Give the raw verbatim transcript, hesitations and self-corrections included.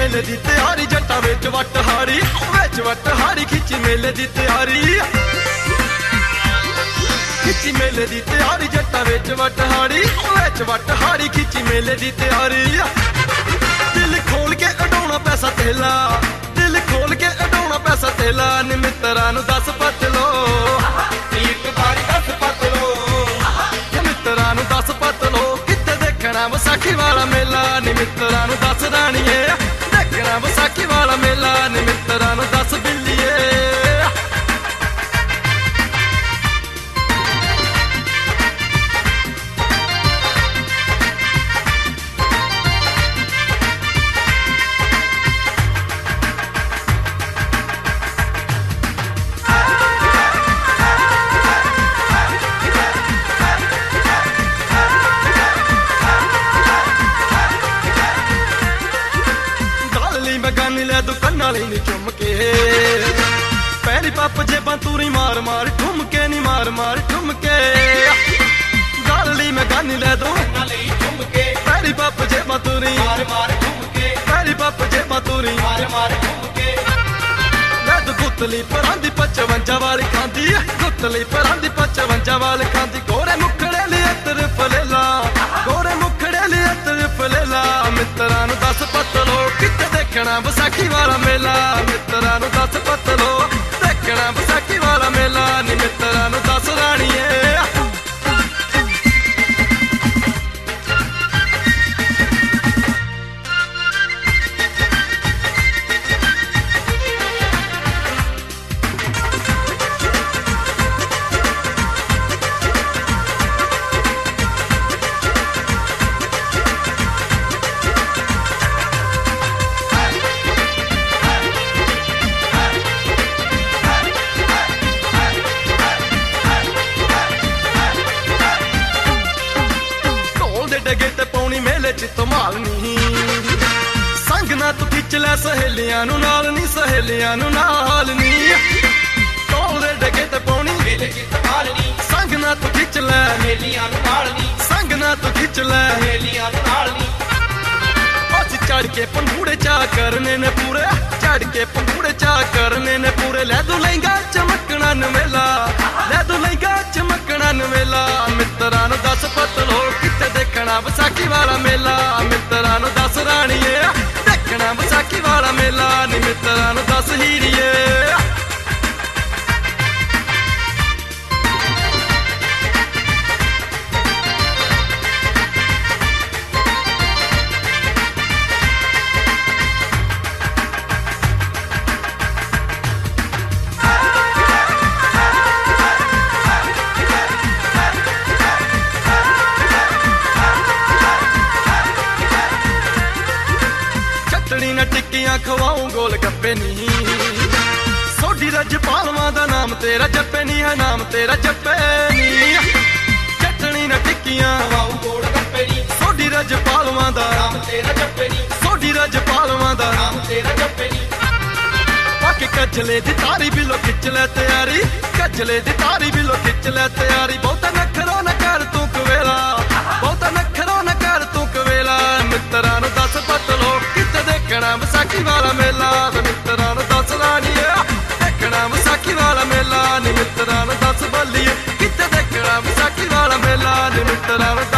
मेले दी तैयारी जट्टा which what Hadi which what हाड़ी खिच्ची मेले दी तैयारी खिच्ची मेले दी तैयारी जट्टा which what Hadi which what हाड़ी खिच्ची मेले दी तैयारी दिल खोल के उडाउणा पैसा तेला दिल खोल के उडाउणा पैसा तेला नी मित्तरां नूं दस पत लो एक बारी दस पत लो मित्तरां नूं दस पत लो कित्ते देखणा विसाखी वाला मेला नी मित्तरां नूं दस राणीए देखणा विसाखी वाला मेला नी मित्तरां नूं दस बिल्लीए चुमके पैरी पप जेबा तूरी मार मार ठुमके नी मार मार ठुमके गाली मैं गानी ले दो चुमके पैरी पप जेबा तूरी मार मार ठुमके पैरी पप जेबा तूरी मार मार ठुमके ले दो गुतली परांदी पचवंजा वाली खांदी गुतली परांदी पचवंजा वाली खांदी गोरे मुखड़े लिए तरफ लेला गोरे मुखड़े लिए तरफ लेला मित्तरां नूं दस पतलो कित्ते देखणा विसाखी वाला मेला मित्तरां नूं दस पतलो देखणा विसाखी वाला मेला नी मित्तरां नूं दस राणीए संग ना तू खिच लै सहेलियां नूं नाल नी सहेलियां नूं नाल नी ढोल दे डगे ते पौनी मेले च धमाल नी संग ना तू खिच लै सहेलियां नूं नाल नी संग ना तू खिच लै सहेलियां नूं नाल नी अज चढ़ के पंघूड़े चा करने ने पूरे चढ़ के पंघूड़े चा करने ने पूरे लै दू लहंगा चमकना नवेला लै दू लहंगा चमकना नवेला मित्तरां नूं दस पतलो कित्ते देखणा विसाखी वाला मेला मित्तरां नूं दस राणीए देखणा विसाखी वाला मेला नी मित्तरां नूं दस हीरीए खवाऊं गोल गप्पे नहीं सोडी रजपालवा दा नाम तेरा जप्पे नहीं है नाम तेरा जप्पे नहीं चटनी न टिक्कियां खवाऊं गोल गप्पे नहीं सोडी रजपालवा दा नाम तेरा जप्पे नहीं सोडी रजपालवा दा नाम तेरा जप्पे नहीं बाकी कजले दी तारी भी लो खिच ले तैयारी कजले दी तारी भी लो खिच ले तैयारी बहुता नखरो न कर तू कवेला बहुता नखरो न कर तू कवेला मित्तरां नूं दस पतलो कित्ते देखणा विसाखी वाला मेला मित्तरां नूं दस राणीए देखणा विसाखी वाला मेला नी मित्तरां नूं दस बल्लीए कित्ते देखणा विसाखी वाला मेला नी मित्तरां नूं